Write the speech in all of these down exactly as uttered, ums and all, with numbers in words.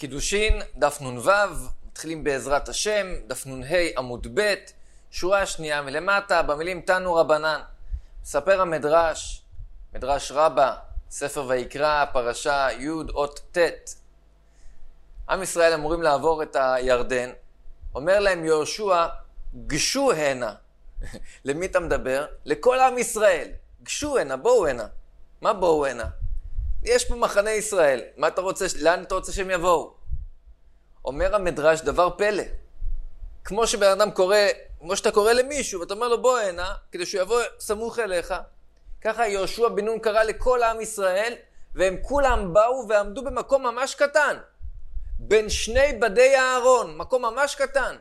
קידושין, דף נ"ו, מתחילים בעזרת השם, דף נ"ה עמוד ב', שורה שנייה מלמטה, במילים תנו רבנן. מספר המדרש, מדרש רבה, ספר ויקרא, פרשה י' אות ט'. עם ישראל אמורים לעבור את הירדן, אומר להם יהושע, גשו הנה. למי אתה מדבר? לכל עם ישראל. גשו הנה, בואו הנה. מה בואו הנה? יש פה מחנה ישראל. מה אתה רוצה, לאן אתה רוצה שהם יבואו? אומר המדרש דבר פלא. כמו שבן אדם קורא, כמו שאתה קורא למישהו, ואתה אומר לו בוא הנה, כדי שהוא יבוא סמוך אליך. ככה יהושע בן נון קרא לכל עם ישראל, והם כולם באו ועמדו במקום ממש קטן. בין שני בדי הארון, מקום ממש קטן.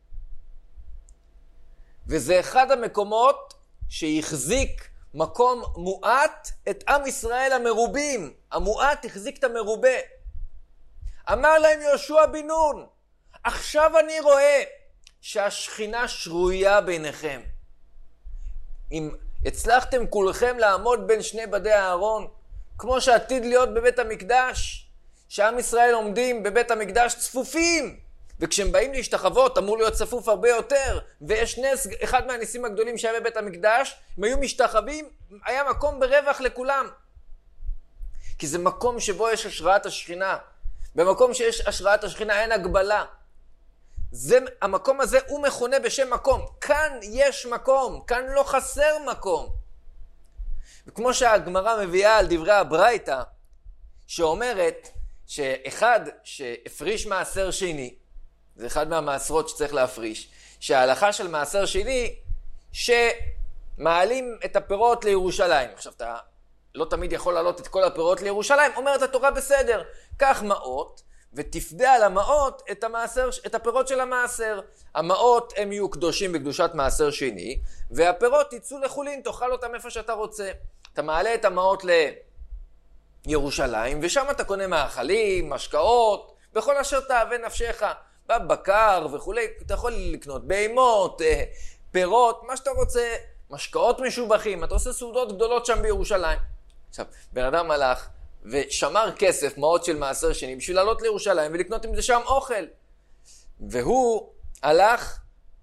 וזה אחד המקומות שהחזיק מקום מועט את עם ישראל המרובים. המועט החזיק את המרובה. אמר להם יהושע בן נון, עכשיו אני רואה שהשכינה שרויה ביניכם. אם הצלחתם כולכם לעמוד בין שני בדי הארון, כמו שעתיד להיות בבית המקדש, שעם ישראל עומדים בבית המקדש צפופים, וכשהם באים להשתחוות אמור להיות צפוף הרבה יותר, ויש נס, אחד מהניסים הגדולים שהיה בבית המקדש, הם היו משתחווים, היה מקום ברווח לכולם. כי זה מקום שבו יש השראת השכינה. במקום שיש השראת השכינה אין הגבלה. זה, המקום הזה הוא מכונה בשם מקום. כאן יש מקום, כאן לא חסר מקום. וכמו שהגמרא מביאה על דברי הברייתא, שאומרת שאחד שהפריש מעשר שני, זה אחד מהמעשרות שצריך להפריש, שההלכה של מעשר שני, שמעלים את הפירות לירושלים. עכשיו, אתה לא תמיד יכול לעלות את כל הפירות לירושלים, אומרת התורה בסדר, קח מעות, ותפדה על המעות את, המעשר, את הפירות של המעשר. המעות הם יהיו קדושים בקדושת מעשר שני, והפירות יצאו לחולין, תאכל אותם איפה שאתה רוצה. אתה מעלה את המעות לירושלים, ושם אתה קונה מאכלים, משקאות, בכל אשר תאווה נפשך. בבקר וכולי, אתה יכול לקנות בהמות, פירות, מה שאתה רוצה, משקאות משובחים, אתה עושה סעודות גדולות שם בירושלים. עכשיו, בן אדם הלך ושמר כסף, מעות של מעשר שני, בשביל לעלות לירושלים ולקנות עם זה שם אוכל. והוא הלך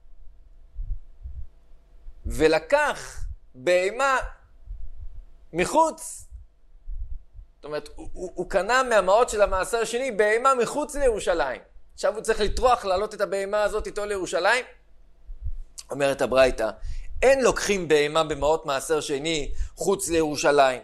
ולקח בהמה מחוץ. זאת אומרת, הוא, הוא, הוא קנה מהמעות של המעשר שני בהמה מחוץ לירושלים. עכשיו הוא צריך לטרוח לעלות את הבהמה הזאת איתו לירושלים. אומרת הברייתא, אין לוקחים בהמה במעות מעשר שני חוץ לירושלים.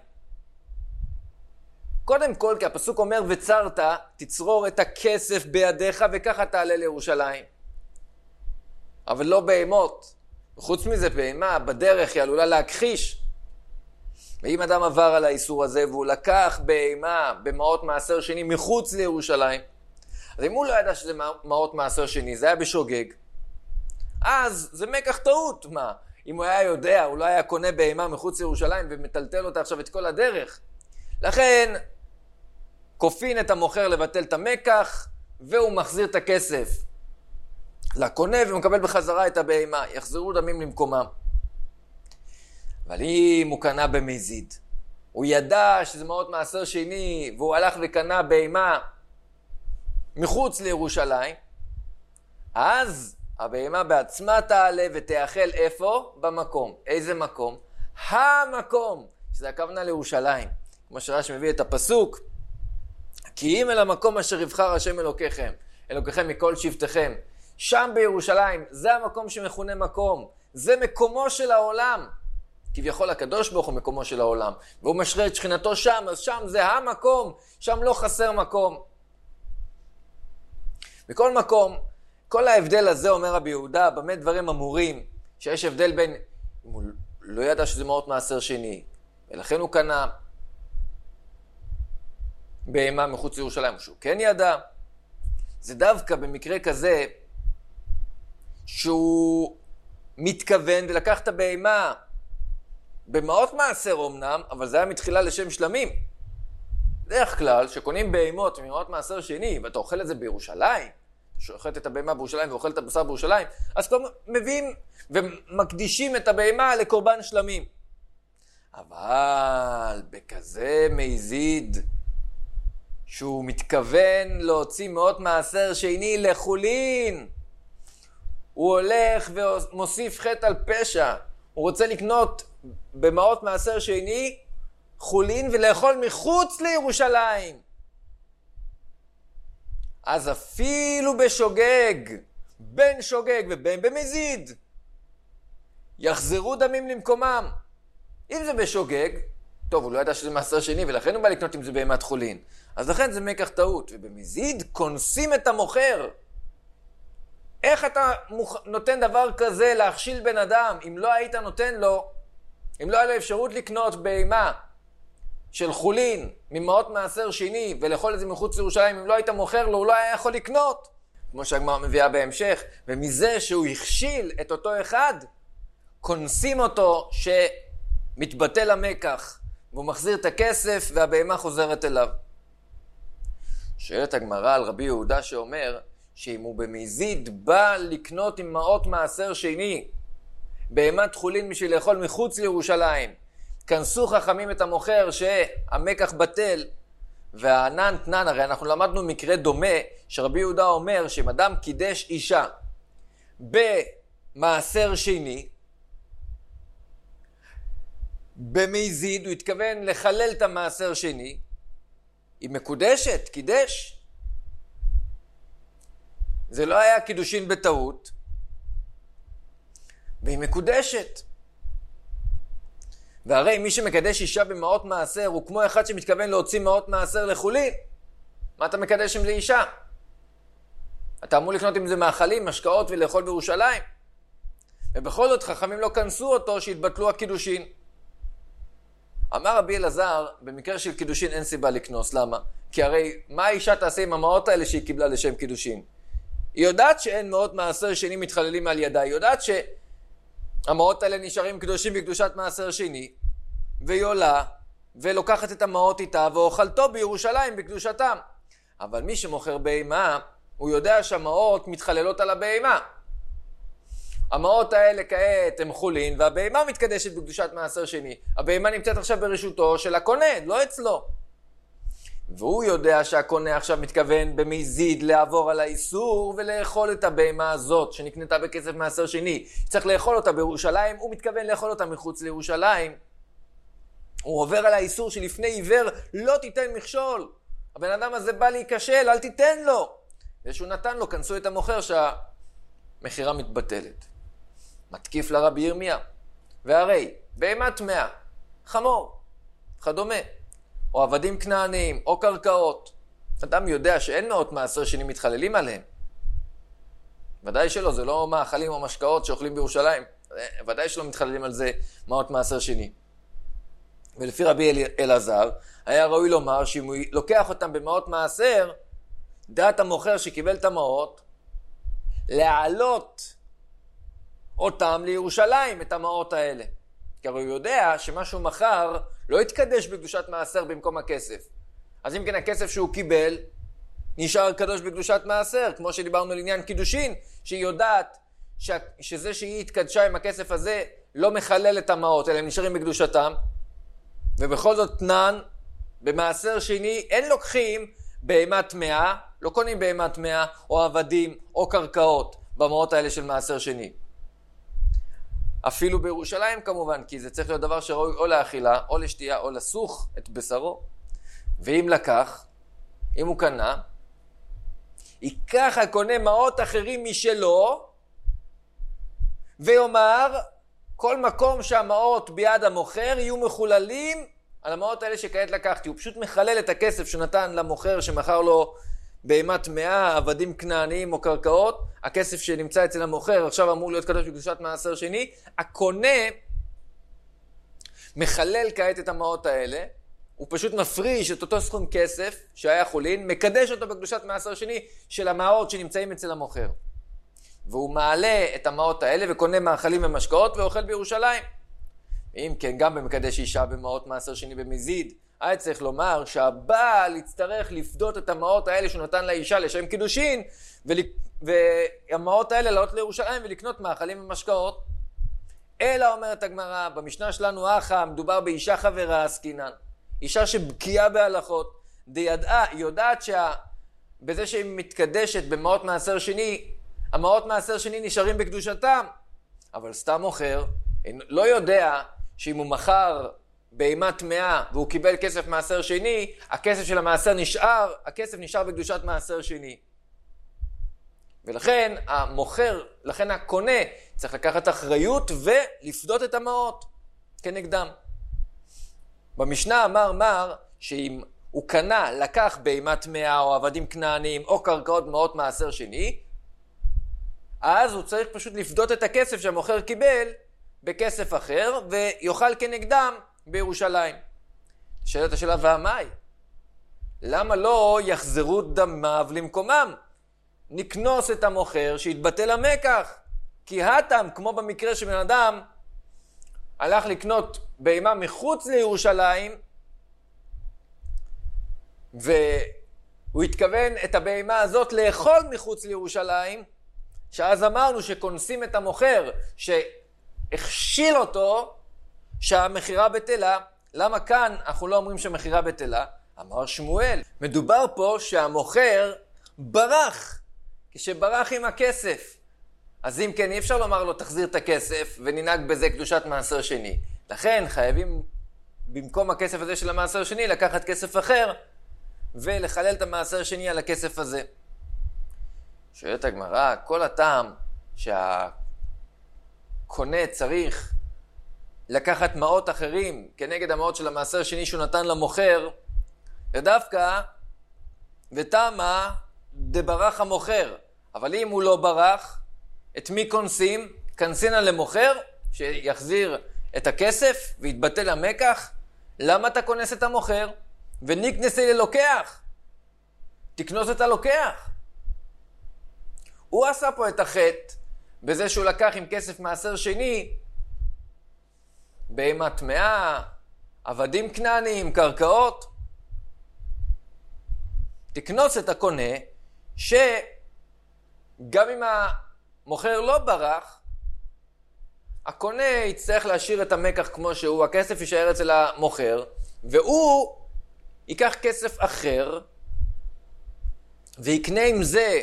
קודם כל, כי הפסוק אומר, וצרת, תצרור את הכסף בידיך וככה תעלה לירושלים. אבל לא בהמות. חוץ מזה, בהמה בדרך היא עלולה להכחיש. ואם אדם עבר על האיסור הזה והוא לקח בהמה במעות מעשר שני מחוץ לירושלים, אז אם הוא לא ידע שזה מעות מעשר שני, זה היה בשוגג, אז זה מקח טעות. מה? אם הוא היה יודע, הוא לא היה קונה בהמה מחוץ לירושלים ומטלטל אותה עכשיו את כל הדרך. לכן, כופין את המוכר לבטל את המקח, והוא מחזיר את הכסף לקונה ומקבל בחזרה את הבהמה. יחזרו דמים למקומם. אבל אם הוא קנה במזיד, הוא ידע שזה מעות מעשר שני, והוא הלך וקנה בהמה מחוץ לירושלים, אז הבהמה בעצמה תעלה ותאכל איפה? במקום. איזה מקום? המקום, שזה הכוונה לירושלים. כמו שרש"י מביא את הפסוק, כי אם אל המקום אשר יבחר השם אלוקיכם, אלוקיכם מכל שבטיכם, שם בירושלים, זה המקום שמכונה מקום, זה מקומו של העולם. כביכול הקדוש ברוך הוא מקומו של העולם, והוא משרה את שכינתו שם, אז שם זה המקום, שם לא חסר מקום. בכל מקום, כל ההבדל הזה, אומר רבי יהודה, במה דברים אמורים, שיש הבדל בין, אם הוא לא ידע שזה מעות מעשר שני, ולכן הוא קנה בהמה מחוץ לירושלים, שהוא כן ידע, זה דווקא במקרה כזה, שהוא מתכוון ולקח את הבהמה במעות מעשר אמנם, אבל זה היה מתחילה לשם שלמים. דרך כלל, שקונים בהמות ממעות מעשר שני, ואתה אוכל את זה בירושלים, שאוכלת את הבהמה בירושלים ואוכל את הבשר בירושלים, אז כבר מביאים ומקדישים את הבהמה לקורבן שלמים. אבל בכזה מזיד שהוא מתכוון להוציא מאות מעשר שני לחולין. הוא הולך ומוסיף חטא על פשע. הוא רוצה לקנות במאות מעשר שני חולין ולאכול מחוץ לירושלים. אז אפילו בשוגג, בין שוגג ובין במזיד, יחזרו דמים למקומם. אם זה בשוגג, טוב, הוא לא ידע שזה מעשר שני, ולכן הוא בא לקנות אם זה בהמת חולין. אז לכן זה מקח טעות. ובמזיד כונסים את המוכר. איך אתה מוכ... נותן דבר כזה להכשיל בן אדם, אם לא היית נותן לו, אם לא היה לו אפשרות לקנות בהמה של חולין ממאות מעשר שני ולאכול את זה מחוץ לירושלים, אם לא היית מוכר לו, הוא לא היה יכול לקנות. כמו שהגמרא מביאה בהמשך, ומזה שהוא הכשיל את אותו אחד, כונסים אותו שמתבטל המקח, והוא מחזיר את הכסף והבהמה חוזרת אליו. שואלת הגמרא על רבי יהודה שאומר, שאם הוא במזיד בא לקנות עם מאות מעשר שני, בהמת חולין בשביל לאכול מחוץ לירושלים, כנסו חכמים את המוכר שהמקח בטל, והענן תנן, הרי אנחנו למדנו מקרה דומה, שרבי יהודה אומר שאם אדם קידש אישה במעשר שני, במזיד הוא התכוון לחלל את המעשר שני, היא מקודשת, קידש. זה לא היה קידושין בטעות, והיא מקודשת. והרי מי שמקדש אישה במאות מעשר הוא כמו אחד שמתכוון להוציא מאות מעשר לחולין. מה אתה מקדש עם לאישה? אתה אמור לקנות עם זה מאכלים, משקאות ולאכול בירושלים. ובכל זאת חכמים לא כנסו אותו שהתבטלו הקידושין. אמר רבי אלעזר, במקרה של קידושין אין סיבה לקנוס. למה? כי הרי מה האישה תעשה עם המאות האלה שהיא קיבלה לשם קידושין? היא יודעת שאין מאות מעשר שני מתחללים על ידה. היא יודעת שהמאות האלה נשארים קדושים בקדושת מעשר שני. והיא עולה ולוקחת את המאות איתה ואוכלתו בירושלים בקדושתם. אבל מי שמוכר בהמה, הוא יודע שהמאות מתחללות על הבהמה. המעות האלה כעת הם חולין, והבהמה מתקדשת בקדושת מעשר שני. הבהמה נמצאת עכשיו ברשותו של הקונה, לא אצלו. והוא יודע שהקונה עכשיו מתכוון במזיד לעבור על האיסור ולאכול את הבהמה הזאת שנקנתה בכסף מעשר שני. צריך לאכול אותה בירושלים, הוא מתכוון לאכול אותה מחוץ לירושלים. הוא עובר על האיסור שלפני עיוור לא תיתן מכשול. הבן אדם הזה בא להיכשל, אל תיתן לו. ושהוא נתן לו, כנסו את המוכר שהמחירה מתבטלת. מתקיף לרבי ירמיה, והרי בהמה טמאה, חמור, כדומה, או עבדים כנעניים, או קרקעות. אדם יודע שאין מאות מעשר שני מתחללים עליהם. ודאי שלא, זה לא מאכלים או משקאות שאוכלים בירושלים. ודאי שלא מתחללים על זה מאות מעשר שני. ולפי רבי אלעזר, היה ראוי לומר שאם הוא לוקח אותם במאות מעשר, דעת המוכר שקיבל את המאות, להעלות אותם לירושלים, את המאות האלה. כי הוא יודע שמה שהוא מכר לא יתקדש בקדושת מעשר במקום הכסף. אז אם כן הכסף שהוא קיבל נשאר קדוש בקדושת מעשר, כמו שדיברנו על עניין קידושין, שהיא יודעת ש... שזה שהיא התקדשה עם הכסף הזה לא מחלל את המאות, אלא הם נשארים בקדושתם. ובכל זאת תנן, במעשר שני אין לוקחים בהמה טמאה, לא קונים בהמה טמאה או עבדים או קרקעות במאות האלה של מעשר שני. אפילו בירושלים כמובן, כי זה צריך להיות דבר שראוי או לאכילה, או לשתייה, או לסוך את בשרו. ואם לקח, אם הוא קנה, ייקח הקונה מעות אחרים משלו, ויאמר, כל מקום שהמעות ביד המוכר יהיו מחוללים על המעות האלה שכעת לקחתי. הוא פשוט מחלל את הכסף שנתן למוכר שמכר לו בהמה טמאה, עבדים כנעניים או קרקעות. הכסף שנמצא אצל המוכר עכשיו אמור להיות קדוש בקדושת מעשר שני. הקונה מחלל כעת את המעות האלה, הוא פשוט מפריש את אותו סכום כסף שהיה חולין, מקדש אותו בקדושת מעשר שני של המעות שנמצאים אצל המוכר. והוא מעלה את המעות האלה וקונה מאכלים ומשקאות ואוכל בירושלים. אם כן, גם במקדש אישה במעות מעשר שני במזיד, היה צריך לומר שהבעל יצטרך לפדות את המעות האלה שהוא נתן לאישה לשם קידושין, ול... והמעות האלה לעלות לירושלים ולקנות מאכלים ומשקאות. אלא אומרת הגמרא, במשנה שלנו אחא, מדובר באישה חברה עסקינן, אישה שבקיאה בהלכות, די ידעה, היא יודעת שבזה שהיא מתקדשת במעות מעשר שני, המעות מעשר שני נשארים בקדושתם. אבל סתם מוכר, לא יודע שאם הוא מכר בהמה טמאה והוא קיבל כסף מעשר שני, הכסף של המעשר נשאר, הכסף נשאר בקדושת מעשר שני. ולכן המוכר, לכן הקונה, צריך לקחת אחריות ולפדות את המעות כנגדם. במשנה אמר מר שאם הוא קנה, לקח בהמה טמאה או עבדים כנעניים או קרקעות מעות מעשר שני, אז הוא צריך פשוט לפדות את הכסף שהמוכר קיבל בכסף אחר ויוכל כנגדם בירושלים. שאלת השאלה והמאי? למה לא יחזרו דמיו למקומם? נקנוס את המוכר שיתבטל המקח. כי הטם, כמו במקרה שבן אדם הלך לקנות בהמה מחוץ לירושלים והוא התכוון את הבהמה הזאת לאכול מחוץ לירושלים, שאז אמרנו שכונסים את המוכר שהכשיל אותו שהמחירה בטלה. למה כאן אנחנו לא אומרים שהמחירה בטלה? אמר שמואל, מדובר פה שהמוכר ברח, כשברח עם הכסף. אז אם כן, אי אפשר לומר לו תחזיר את הכסף וננהג בזה קדושת מעשר שני. לכן חייבים במקום הכסף הזה של המעשר שני לקחת כסף אחר ולחלל את המעשר שני על הכסף הזה. שואלת הגמרא, כל הטעם שהקונה צריך לקחת מעות אחרים כנגד המעות של המעשר שני שהוא נתן למוכר, ודווקא ותמה דברח המוכר. אבל אם הוא לא ברח, את מי כונסים? כנסינה למוכר שיחזיר את הכסף ויתבטל המקח. למה אתה כונס את המוכר? ונקנסי ללוקח, תקנוס את הלוקח. הוא עשה פה את החטא בזה שהוא לקח עם כסף מעשר שני בהמה טמאה, עבדים כנעניים, קרקעות. תקנוס את הקונה שגם אם המוכר לא ברח, הקונה יצטרך להשאיר את המקח כמו שהוא, הכסף יישאר אצל המוכר, והוא ייקח כסף אחר ויקנה עם זה,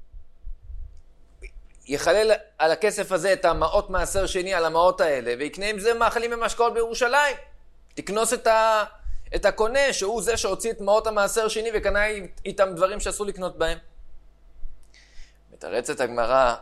יחלל על הכסף הזה את המעות מעשר שני על המעות האלה, ויקנה עם זה מאכלים ומשקאות בירושלים. תקנוס את, ה... את הקונה שהוא זה שהוציא את מעות המעשר שני וקנה איתם דברים שאסור לקנות בהם. מתרצת הגמרא,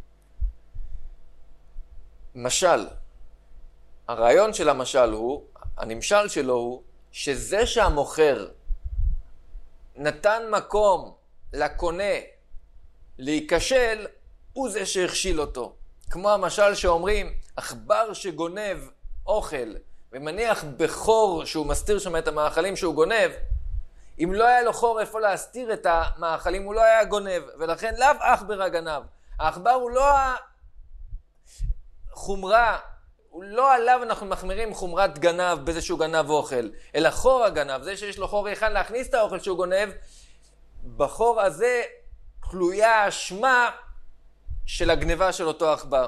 משל, הרעיון של המשל הוא, הנמשל שלו הוא, שזה שהמוכר נתן מקום לקונה להיכשל, הוא זה שהכשיל אותו. כמו המשל שאומרים, עכבר שגונב אוכל ומניח בחור שהוא מסתיר שם את המאכלים שהוא גונב, אם לא היה לו חור איפה להסתיר את המאכלים, הוא לא היה גונב, ולכן לאו עכבר הגנב. העכבר הוא לא החומרה, הוא לא עליו אנחנו מחמירים חומרת גנב בזה שהוא גנב אוכל, אלא חור הגנב, זה שיש לו חור היכן להכניס את האוכל שהוא גונב, בחור הזה תלויה האשמה של הגניבה של אותו עכבר.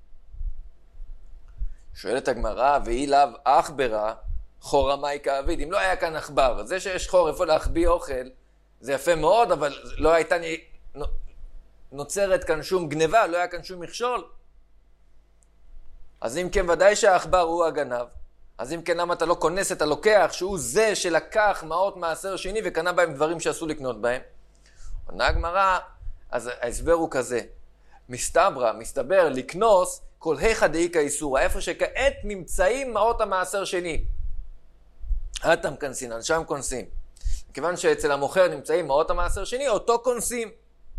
שואלת הגמרא, והיא לאו עכברה, חור המאי כאביד. אם לא היה כאן עכבר, זה שיש חור איפה להחביא אוכל, זה יפה מאוד, אבל לא הייתה נוצרת כאן שום גניבה, לא היה כאן שום מכשול. אז אם כן, ודאי שהעכבר הוא הגנב. אז אם כן, למה אתה לא כונס את הלוקח, שהוא זה שלקח מעות מעשר שני וקנה בהם דברים שאסור לקנות בהם? עונה הגמרא, אז ההסבר הוא כזה. מסתברא, מסתבר, לקנוס כל היכא דאיכא איסורא, איפה שכעת נמצאים מעות המעשר שני. הטם כנסינן, שם כונסים. כיוון שאצל המוכר נמצאים מעות המעשר שני, אותו כונסים.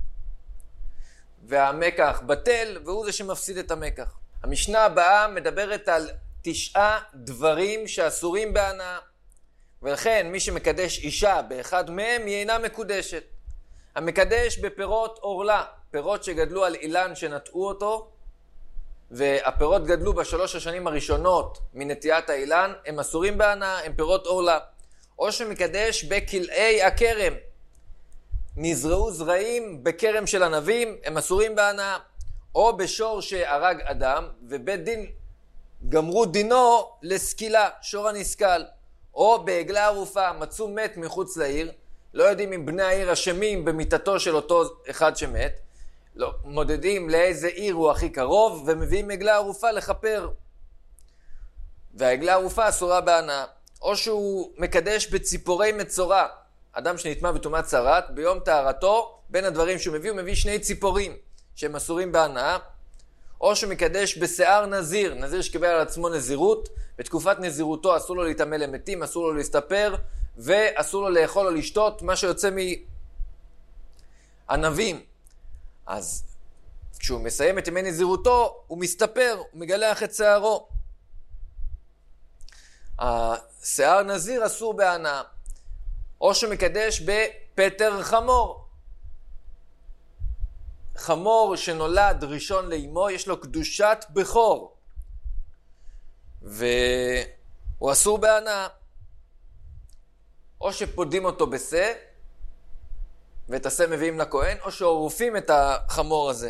והמקח בטל, והוא זה שמפסיד את המקח. המשנה הבאה מדברת על תשעה דברים שאסורים בהנאה. ולכן מי שמקדש אישה באחד מהם היא אינה מקודשת. המקדש בפירות אורלה, פירות שגדלו על אילן שנטעו אותו, והפירות גדלו בשלוש השנים הראשונות מנטיית האילן, הם אסורים בהנאה, הם פירות אורלה. או שמקדש בכלאי הכרם, נזרעו זרעים בכרם של ענבים, הם אסורים בהנאה. או בשור שהרג אדם, ובית דין גמרו דינו לסקילה, שור הנסקל. או בעגלה ערופה, מצאו מת מחוץ לעיר, לא יודעים אם בני העיר אשמים במיטתו של אותו אחד שמת, לא, מודדים לאיזה עיר הוא הכי קרוב, ומביאים עגלה ערופה לכפר. והעגלה ערופה אסורה בהנאה. או שהוא מקדש בציפורי מצורע. אדם שנטמא בטומאת צרת, ביום טהרתו, בין הדברים שהוא מביא, הוא מביא שני ציפורים שהם אסורים בהנאה. או שהוא מקדש בשיער נזיר, נזיר שקיבל על עצמו נזירות, בתקופת נזירותו אסור לו להתאמה למתים, אסור לו להסתפר, ואסור לו לאכול או לשתות, מה שיוצא מענבים. אז כשהוא מסיים את ימי נזירותו, הוא מסתפר, הוא מגלח את שערו. השיער נזיר אסור בהנאה. או שמקדש בפטר חמור. חמור שנולד ראשון לאמו, יש לו קדושת בכור. והוא אסור בהנאה. או שפודים אותו בשה, ואת השה מביאים לכהן, או שעורפים את החמור הזה.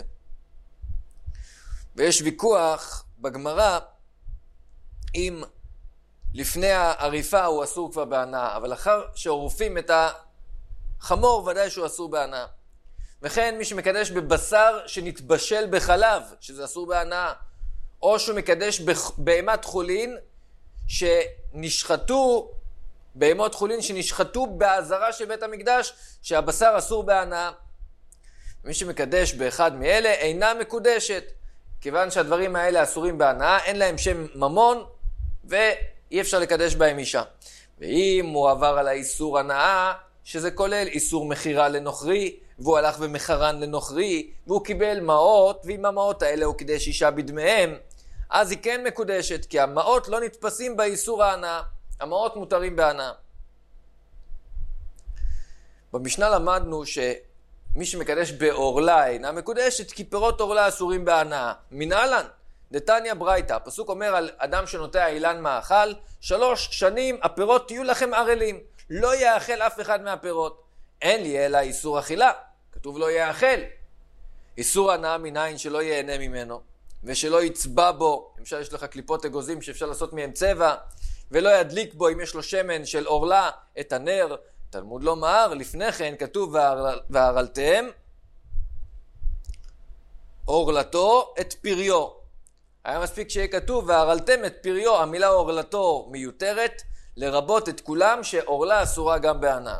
ויש ויכוח בגמרא, אם לפני העריפה הוא אסור כבר בהנאה, אבל אחר שעורפים את החמור, ודאי שהוא אסור בהנאה. וכן מי שמקדש בבשר שנתבשל בחלב, שזה אסור בהנאה, או שהוא מקדש בהמת חולין, שנשחטו, בהמות חולין שנשחטו בעזרה של בית המקדש, שהבשר אסור בהנאה. מי שמקדש באחד מאלה אינה מקודשת, כיוון שהדברים האלה אסורים בהנאה, אין להם שם ממון, ואי אפשר לקדש בהם אישה. ואם הוא עבר על האיסור הנאה, שזה כולל איסור מחירה לנוכרי, והוא הלך ומחרן לנוכרי, והוא קיבל מעות, ועם המעות האלה הוא קידש אישה בדמיהם, אז היא כן מקודשת, כי המעות לא נתפסים באיסור ההנאה. המעות מותרים בהנאה. במשנה למדנו שמי שמקדש באורלה אינה מקודשת, כי פירות אורלה אסורים בהנאה. מנהלן, דתניא ברייתא, הפסוק אומר על אדם שנוטע אילן מאכל, שלוש שנים הפירות תהיו לכם ערלים, לא יאכל אף אחד מהפירות. אין לי אלא איסור אכילה, כתוב לא יאכל. איסור הנאה מנין שלא ייהנה ממנו, ושלא יצבע בו, למשל יש לך קליפות אגוזים שאפשר לעשות מהם צבע, ולא ידליק בו אם יש לו שמן של אורלה את הנר. תלמוד לא מאר, לפני כן כתוב והרלתם אורלתו את פריו. היה מספיק שיהיה כתוב והרלתם את פריו, המילה אורלתו מיותרת, לרבות את כולם שאורלה אסורה גם בהנאה.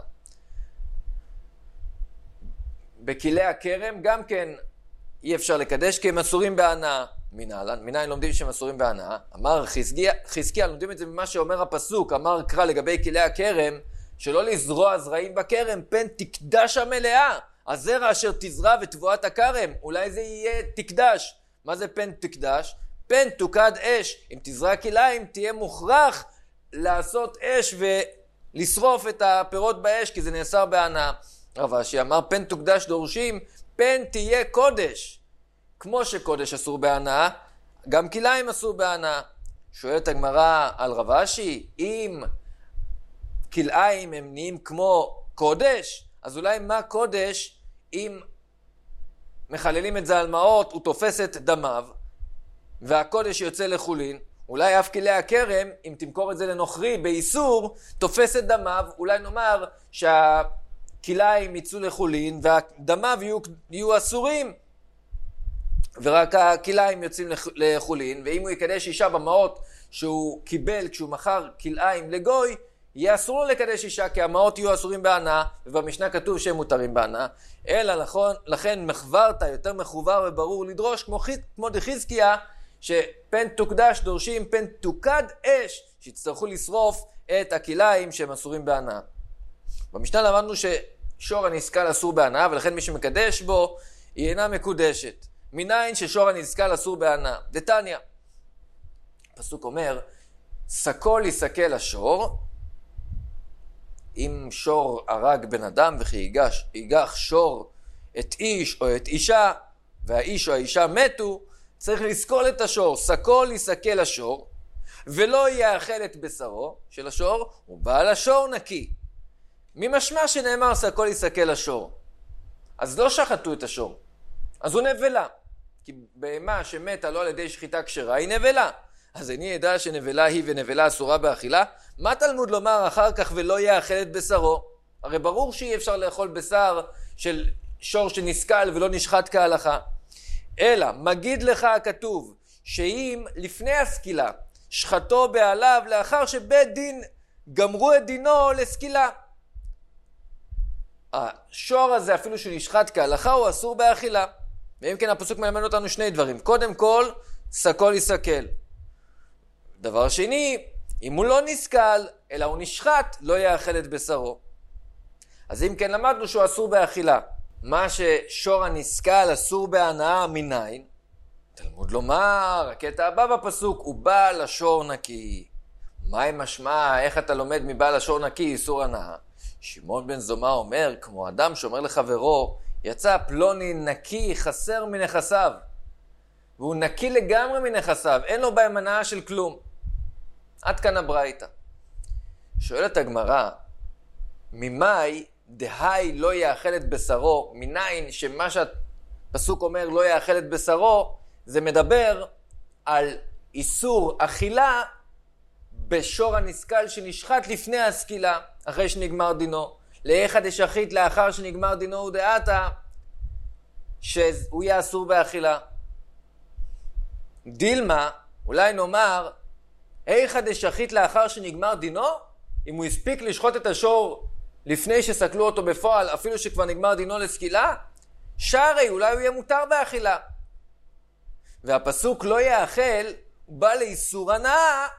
בכלי הכרם גם כן אי אפשר לקדש כי הם אסורים בהנאה. מנהלן, מנין לומדים שהם אסורים בהנאה? אמר חזקיה, חזקיה, לומדים את זה ממה שאומר הפסוק, אמר קרא לגבי כלי הכרם, שלא לזרוע זרעים בכרם, פן תקדש המלאה, הזרע אשר תזרע ותבואת הכרם, אולי זה יהיה תקדש. מה זה פן תקדש? פן תוקד אש, אם תזרע כליים תהיה מוכרח לעשות אש ולשרוף את הפירות באש, כי זה נאסר בהנאה. רב אשי אמר פן תוקדש דורשים, פן תהיה קודש. כמו שקודש אסור בהנאה, גם כליים אסור בהנאה. שואלת הגמרא על רב אשי, אם כליים הם נהיים כמו קודש, אז אולי מה קודש אם מחללים את זה על מעות, הוא תופס את דמיו, והקודש יוצא לחולין. אולי אף כלי הכרם, אם תמכור את זה לנוכרי באיסור, תופס את דמיו, אולי נאמר שהכליים יצאו לחולין, והדמיו יהיו, יהיו אסורים, ורק הכליים יוצאים לחולין, ואם הוא יקדש אישה במעות שהוא קיבל כשהוא מכר כליים לגוי, יהיה אסור לו לקדש אישה, כי המעות יהיו אסורים בהנאה, ובמשנה כתוב שהם מותרים בהנאה. אלא לכן, לכן מחברת יותר מחובר וברור לדרוש, כמו, כמו דחזקיה, שפן תוקדש דורשים פן תוקד אש, שיצטרכו לשרוף את הכליים שהם אסורים בהנאה. במשנה למדנו ששור הנסקל אסור בהנאה, ולכן מי שמקדש בו היא אינה מקודשת. מניין ששור הנסקל אסור בהנאה. דתניא, הפסוק אומר, סקול יסקל השור, אם שור הרג בן אדם וכי ייגח שור את איש או את אישה, והאיש או האישה מתו, צריך לסקול את השור. סקול יסקל השור, ולא יאכל את בשרו של השור, ובעל השור נקי. ממשמע שנאמר סקול יסקל השור, אז לא שחטו את השור, אז הוא נבלה. כי בהמה שמתה לא על ידי שחיטה כשרה היא נבלה. אז אני ידע שנבלה היא ונבלה אסורה באכילה. מה תלמוד לומר אחר כך ולא יאכל את בשרו? הרי ברור שאי אפשר לאכול בשר של שור שנסקל ולא נשחט כהלכה. אלא מגיד לך הכתוב שאם לפני הסקילה שחטו בעליו לאחר שבית דין גמרו את דינו לסקילה, השור הזה אפילו שהוא נשחט כהלכה הוא אסור באכילה. ואם כן הפסוק מלמד אותנו שני דברים. קודם כל, סקול יסקל. דבר שני, אם הוא לא נסקל אלא הוא נשחט, לא יאכל את בשרו. אז אם כן למדנו שהוא אסור באכילה. מה ששור הנסקל אסור בהנאה מניין? תלמוד לומר, הקטע הבא בפסוק, הוא בעל השור נקי. מה משמע, איך אתה לומד מבעל השור נקי איסור הנאה? שמעון בן זומא אומר, כמו אדם שאומר לחברו, יצא פלוני נקי חסר מנכסיו. והוא נקי לגמרי מנכסיו, אין לו בהם הנאה של כלום. עד כאן הברייתא. שואלת הגמרא, ממאי דהי לא יאכל את בשרו, מניין שמה שהפסוק אומר לא יאכל את בשרו, זה מדבר על איסור אכילה בשור הנסקל שנשחט לפני הסקילה, אחרי שנגמר דינו. לאחד דשחית לאחר שנגמר דינו ודעתה, שהוא יהיה אסור באכילה. דילמה, אולי נאמר, איכא דשחית לאחר שנגמר דינו, אם הוא הספיק לשחוט את השור לפני שסקלו אותו בפועל, אפילו שכבר נגמר דינו לסקילה, שרי, אולי הוא יהיה מותר באכילה. והפסוק לא יאכל, הוא בא לאיסור הנאה,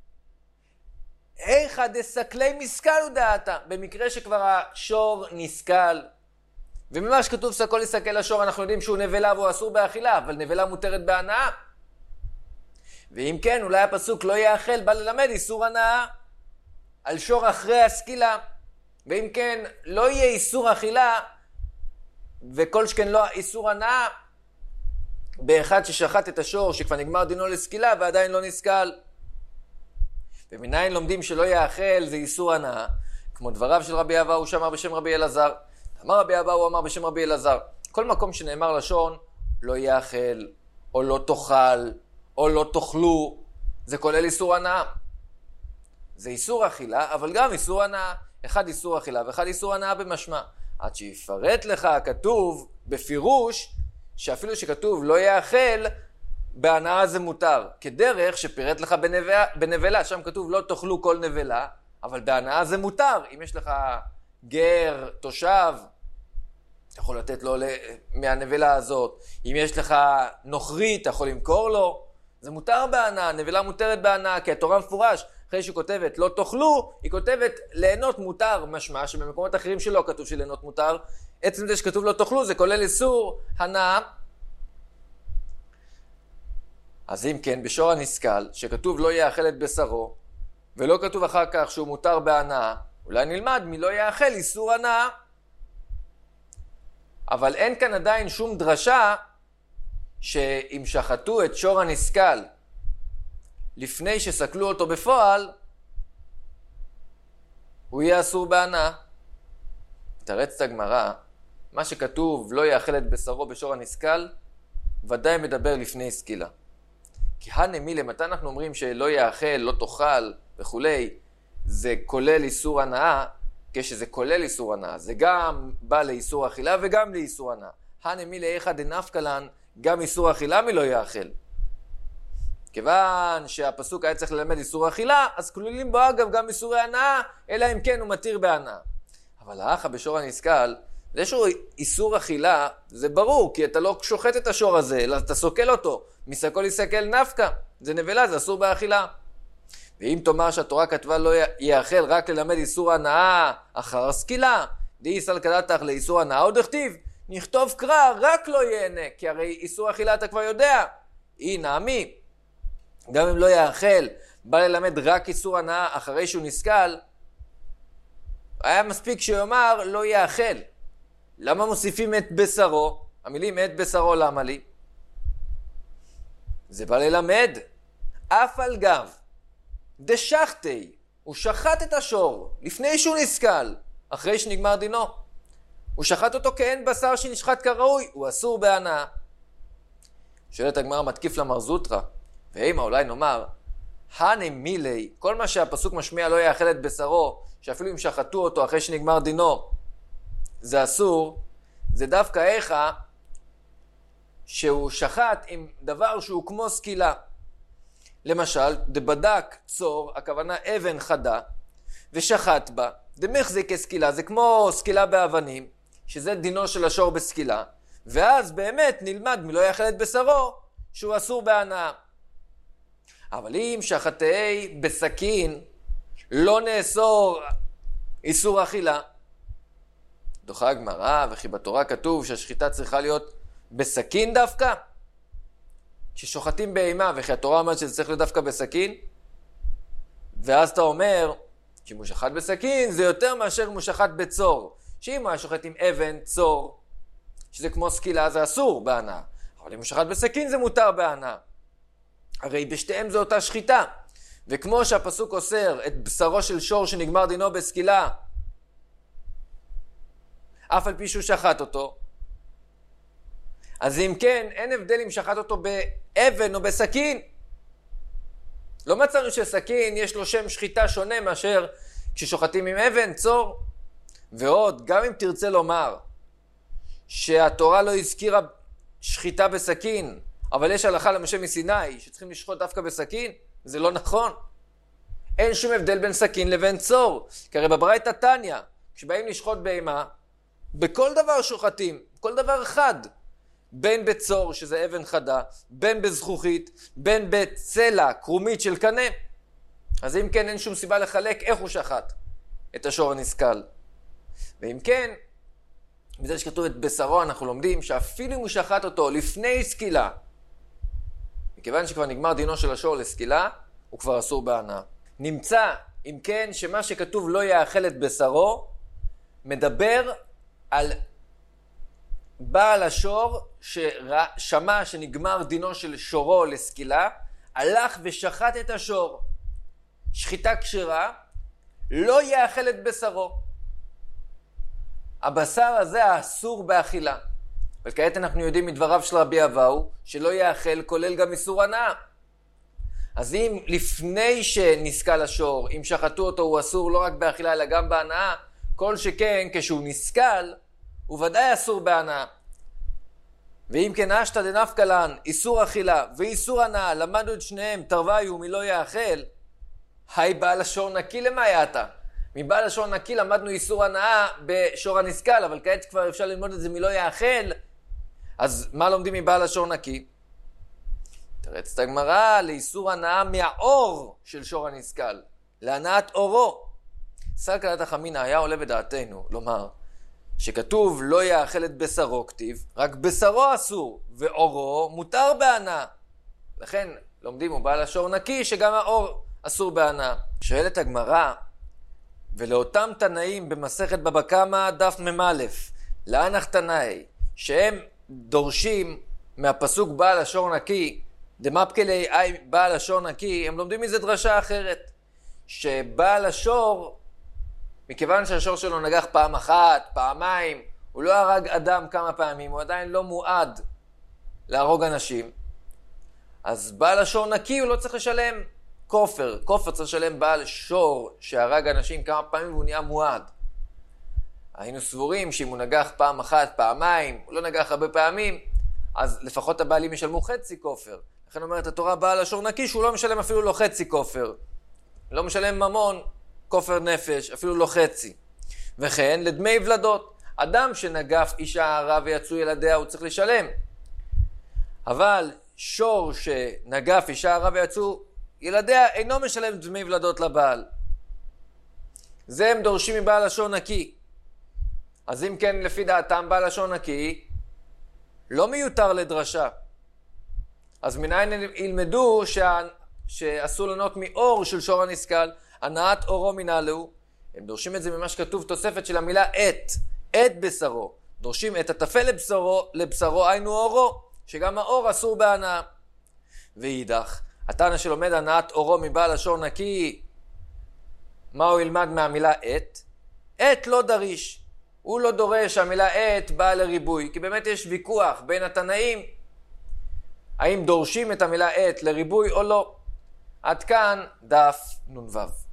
איכא דסקלי מסקל ודעתה, במקרה שכבר השור נסקל. וממה שכתוב סקול יסקל השור, אנחנו יודעים שהוא נבלה והוא אסור באכילה, אבל נבלה מותרת בהנאה. ואם כן, אולי הפסוק לא יאכל, בא ללמד איסור הנאה על שור אחרי הסקילה. ואם כן, לא יהיה איסור אכילה, וכל שכן לא איסור הנאה, באחד ששחט את השור שכבר נגמר דינו לסקילה ועדיין לא נסקל. ומניין לומדים שלא יאכל זה איסור הנאה, כמו דבריו של רבי אבאו שאמר בשם רבי אלעזר. אמר רבי אבאו אמר בשם רבי אלעזר, כל מקום שנאמר לשון לא יאכל או לא תאכל או לא תאכלו, זה כולל איסור הנאה. זה איסור אכילה אבל גם איסור הנאה. אחד איסור אכילה ואחד איסור הנאה במשמע. עד שיפרט לך כתוב בפירוש שאפילו שכתוב לא יאכל, בהנאה זה מותר. כדרך שפירט לך בנבלה, בנבלה, שם כתוב לא תאכלו כל נבלה, אבל בהנאה זה מותר. אם יש לך גר, תושב, אתה יכול לתת לו מהנבלה הזאת. אם יש לך נוכרי, אתה יכול למכור לו. זה מותר בהנאה, נבלה מותרת בהנאה, כי התורה מפורש, אחרי שהיא כותבת לא תאכלו, היא כותבת ליהנות מותר, משמע שבמקומות אחרים שלא כתוב שליהנות מותר. עצם זה שכתוב לא תאכלו, זה כולל איסור הנאה. אז אם כן, בשור הנסקל, שכתוב לא יאכל את בשרו, ולא כתוב אחר כך שהוא מותר בהנאה, אולי נלמד מלא יאכל איסור הנאה. אבל אין כאן עדיין שום דרשה שאם שחטו את שור הנסקל לפני שסקלו אותו בפועל, הוא יהיה אסור בהנאה. תרץ הגמרא, מה שכתוב לא יאכל את בשרו בשור הנסקל, ודאי מדבר לפני סקילה. כי הנמילה, מתי אנחנו אומרים שלא יאכל, לא תאכל וכולי, זה כולל איסור הנאה, כשזה כולל איסור הנאה, זה גם בא לאיסור אכילה וגם לאיסור הנאה. הנמילה איכא דנפקא לן, גם איסור אכילה מלא יאכל. כיוון שהפסוק היה צריך ללמד איסור אכילה, אז כלולים בו אגב גם איסורי הנאה, אלא אם כן הוא מתיר בהנאה. אבל האחא בשור הנסקל, זה שהוא איסור אכילה, זה ברור, כי אתה לא שוחט את השור הזה, אלא אתה סוקל אותו. מסקול יסקל נפקא, זה נבלה, זה אסור באכילה. ואם תאמר שהתורה כתבה לא יאכל רק ללמד איסור הנאה אחר הסקילה, דאיסל כדתך לאיסור הנאה עוד הכתיב, נכתוב קרא רק לא ייהנה, כי הרי איסור אכילה אתה כבר יודע. אי נעמי, גם אם לא יאכל, בא ללמד רק איסור הנאה אחרי שהוא נסקל, היה מספיק שיאמר לא יאכל. למה מוסיפים את בשרו? המילים את בשרו למה לי? זה בא ללמד. אף על גב דשחטי, הוא שחט את השור לפני שהוא נסקל, אחרי שנגמר דינו. הוא שחט אותו כאין בשר שנשחט כראוי, הוא אסור בהנאה. שואלת הגמרא מתקיף למר זוטרא, ואימה אולי נאמר, הנה מילי, כל מה שהפסוק משמיע לא יאכל את בשרו, שאפילו אם שחטו אותו אחרי שנגמר דינו, זה אסור, זה דווקא איכה שהוא שחט עם דבר שהוא כמו סקילה. למשל, דבדק צור, הכוונה אבן חדה, ושחט בה, דמחזיק כסקילה, זה כמו סקילה באבנים, שזה דינו של השור בסקילה, ואז באמת נלמד מלא יאכל את בשרו, שהוא אסור בהנאה. אבל אם שחטאי בסכין, לא נאסור איסור אכילה. דוחה הגמרא, וכי בתורה כתוב שהשחיטה צריכה להיות בסכין דווקא? כששוחטים בהמה, וכי התורה אומרת שזה צריך להיות דווקא בסכין, ואז אתה אומר, שאם הוא שחט בסכין, זה יותר מאשר אם הוא שחט בצור. שאם הוא היה שוחט עם אבן, צור, שזה כמו סקילה, זה אסור בהנאה. אבל אם הוא שחט בסכין, זה מותר בהנאה. הרי בשתיהם זו אותה שחיטה. וכמו שהפסוק אוסר את בשרו של שור שנגמר דינו בסקילה, אף על פי שהוא שחט אותו, אז אם כן, אין הבדל אם שחט אותו באבן או בסכין. לא מצאנו שסכין יש לו שם שחיטה שונה מאשר כששוחטים עם אבן, צור. ועוד, גם אם תרצה לומר שהתורה לא הזכירה שחיטה בסכין, אבל יש הלכה למשה מסיני שצריכים לשחוט דווקא בסכין, זה לא נכון. אין שום הבדל בין סכין לבין צור. כי הרי בברייתא תניא, כשבאים לשחוט בהמה, בכל דבר שוחטים, כל דבר אחד. בין בצור, שזה אבן חדה, בין בזכוכית, בין בצלע, קרומית של קנה. אז אם כן, אין שום סיבה לחלק איך הוא שחט את השור הנסקל. ואם כן, מזה שכתוב את בשרו, אנחנו לומדים שאפילו אם הוא שחט אותו לפני סקילה, מכיוון שכבר נגמר דינו של השור לסקילה, הוא כבר אסור בהנאה. נמצא, אם כן, שמה שכתוב לא יאכל את בשרו, מדבר על בעל השור ששמע שנגמר דינו של שורו לסקילה, הלך ושחט את השור. שחיטה כשרה, לא יאכל את בשרו. הבשר הזה האסור באכילה. וכעת אנחנו יודעים מדבריו של רבי אבאו, שלא יאכל כולל גם איסור הנאה. אז אם לפני שנסקל השור, אם שחטו אותו הוא אסור לא רק באכילה אלא גם בהנאה, כל שכן כשהוא נסקל, הוא ודאי אסור בהנאה. ואם כן אשתא דנפקא לן, איסור אכילה ואיסור הנאה, למדנו את שניהם, תרוויו מלא יאכל, היי בעל השור נקי למה יעתה? מבעל השור נקי למדנו איסור הנאה בשור הנסקל, אבל כעת כבר אפשר ללמוד את זה מלא יאכל, אז מה לומדים מבעל השור נקי? תרץ את הגמרא לאיסור הנאה מהאור של שור הנסקל, להנאת אורו. שר קלת החמינא היה עולה בדעתנו לומר, שכתוב לא יאכל את בשרו כתיב, רק בשרו אסור, ואורו מותר בהנאה. לכן לומדים הוא בעל השור נקי שגם האור אסור בהנאה. שואלת הגמרא, ולאותם תנאים במסכת בבא קמא דף מ"א, לאנך תנאי, שהם דורשים מהפסוק בעל השור נקי, דמפקלי אי בעל השור נקי, הם לומדים מזה דרשה אחרת, שבעל השור, מכיוון שהשור שלו נגח פעם אחת, פעמיים, הוא לא הרג אדם כמה פעמים, הוא עדיין לא מועד להרוג אנשים, אז בעל השור נקי הוא לא צריך לשלם כופר. כופר צריך לשלם בעל שור שהרג אנשים כמה פעמים והוא נהיה מועד. היינו סבורים שאם הוא נגח פעם אחת, פעמיים, הוא לא נגח הרבה פעמים, אז לפחות הבעלים ישלמו חצי כופר. לכן אומרת התורה בעל השור נקי שהוא לא משלם אפילו לא חצי כופר. לא משלם ממון, כופר נפש, אפילו לא חצי. וכן לדמי ולדות. אדם שנגף אישה הרה ויצאו ילדיה הוא צריך לשלם. אבל שור שנגף אישה הרה ויצאו ילדיה אינו משלם דמי ולדות לבעל. זה הם דורשים מבעל השור נקי. אז אם כן לפי דעתם בעל השור נקי לא מיותר לדרשה. אז מניין ילמדו שה... שאסור לנות מאור של שור הנסקל, הנעת אורו מנהלו. הם דורשים את זה ממה שכתוב תוספת של המילה את, את בשרו. דורשים את התפל לבשרו, לבשרו היינו אורו, שגם האור אסור בהנאה. ואידך, התנא שלומד הנעת אורו מבעל השור נקי, מה הוא ילמד מהמילה את? את לא דריש. הוא לא דורש שהמילה את באה לריבוי, כי באמת יש ויכוח בין התנאים, האם דורשים את המילה את לריבוי או לא. עד כאן דף נ"ו.